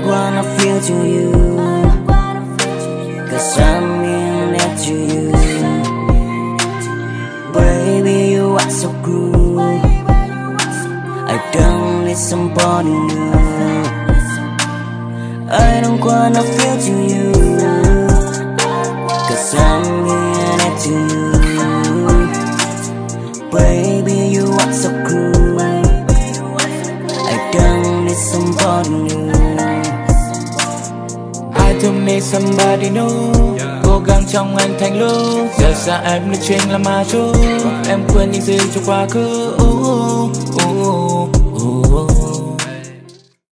don't wanna feel to you, 'cause I'm in it to you. Baby, you are so cruel. I don't need somebody new. I don't wanna feel to you, 'cause I'm in it to you. Baby, you are so cruel. I don't need somebody new. I don't need somebody new. Cố gắng trong anh thành lúc giờ xa em nói chuyện là ma chú. Em quên những gì trong quá khứ.